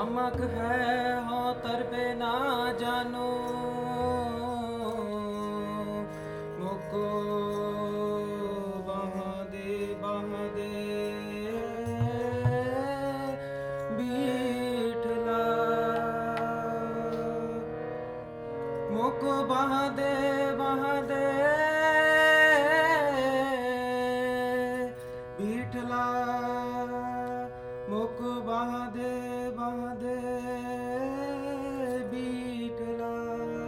नामक है हो तरबे ना जानो मुको बहादे बहादे बीठला मुको बहादे बहादे बीठला मुक बहादे बहादे बीठला।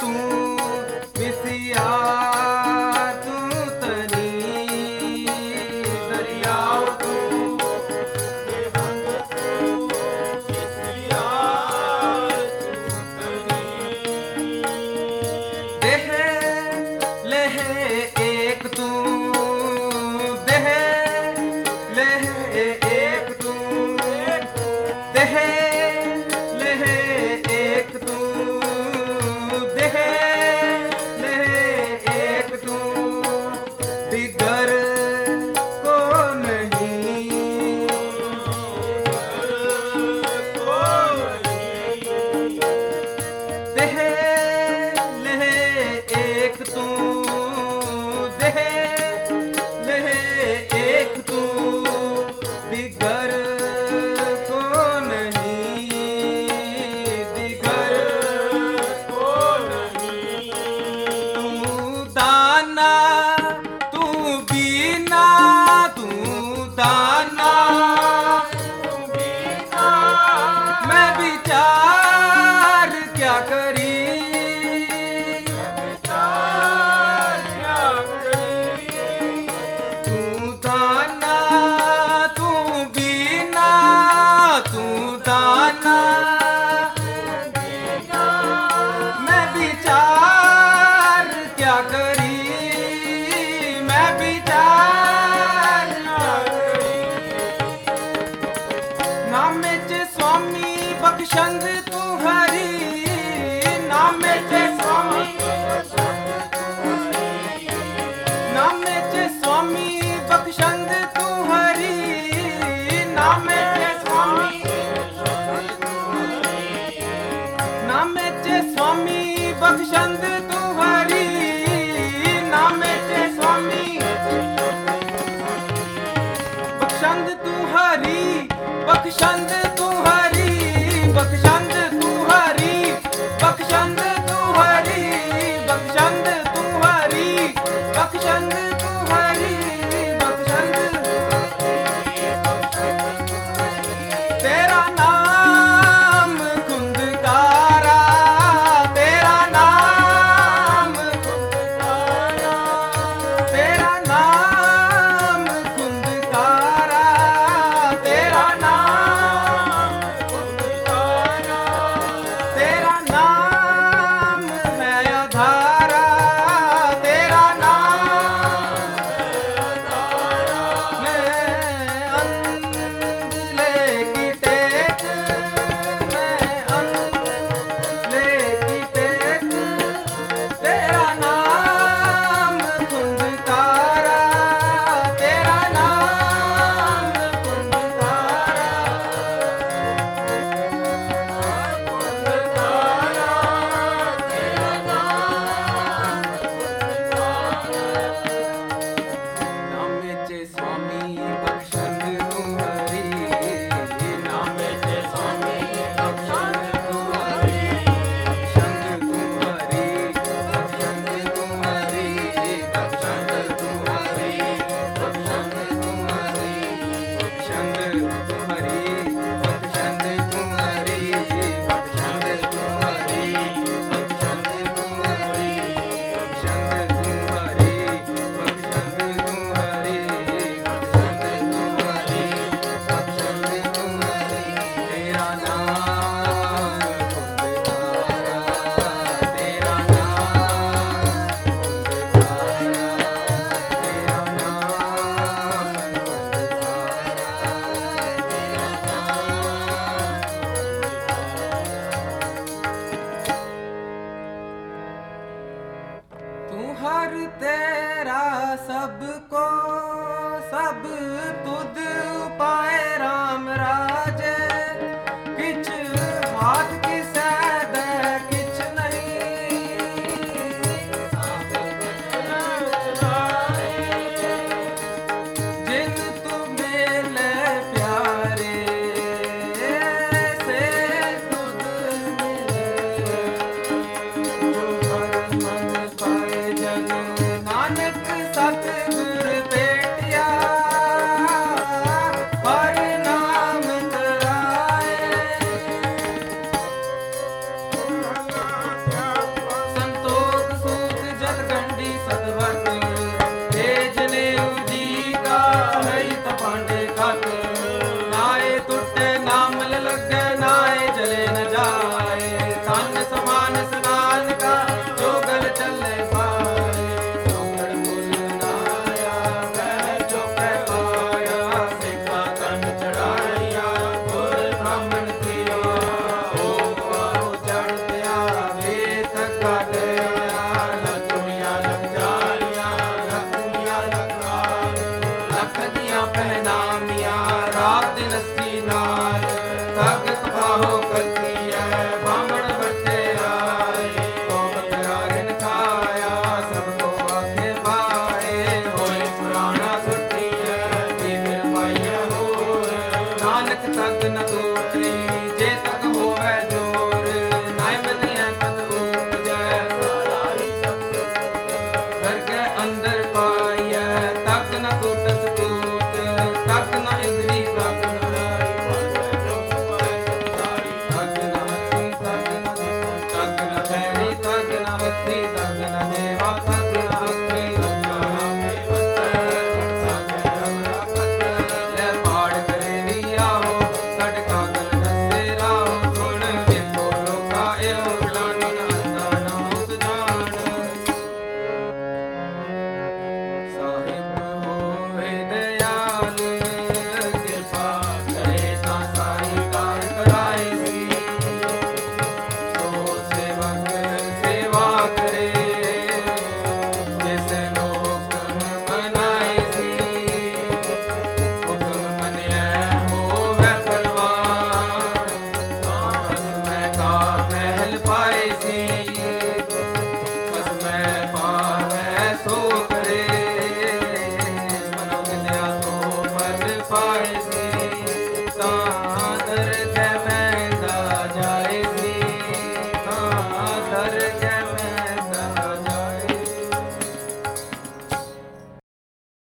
तू मिसिया तू तनी दरियाओ तू देह लेह एक तू देह लेह एक तू देह लेह एक तू देह लेह एक तू दिगर को नहीं देह लेह एक तू देह लेह एक तू दिगर को नहीं दिगर को नहीं तू दाना तू बीना तू दाना तू बीना मैं विचार क्या करी तू दाना तू बीना तू दाना मैं विचार क्या करी मैं विचार नामे च स्वामी बख्शंद तू हरी नामे च स्वामी नामे च स्वामी बख्शंद तू हरी नामे च स्वामी नामे च स्वामी बख्शंद तू हरी नामे च स्वामी बख्शंद तू हरी बख्शंद तू हरी बख्शंद तू हरी बख्शंद तू हरी बख्शंद तू हरी बख्शंद तू हरी बख्शंद तेरा नाम खुंदकारा तेरा नाम खुंदकारा तेरा नाम खुंदकारा तेरा नाम खुंदकारा तेरा नाम है आधारा तेरा नाम मैं अंधले की टेक मैं अंधले की टेक तेरा नाम खुंदकारा तेरा नाम खुंदकारा नामे च स्वामी बख्शंद तू हरी नामे च स्वामी बख्शंद तू हरी बख्शंद तू हरी बख्शंद तू हरी बख्शंद तू हरी बख्शंद तू हरी बख्शंद तू हरी बख्शंद तू हरी बख्शंद तू हरी बख्शंद तू हरी बख्शंद तू हरी बख्शंद तू हरी बख्शंद तू हरी बख्शंद तू हरी तेरा नाम खुंदकारा तेरा नाम खुंदकारा तेरा नाम तू हर तेरा सबको सब तुद पाए राम राम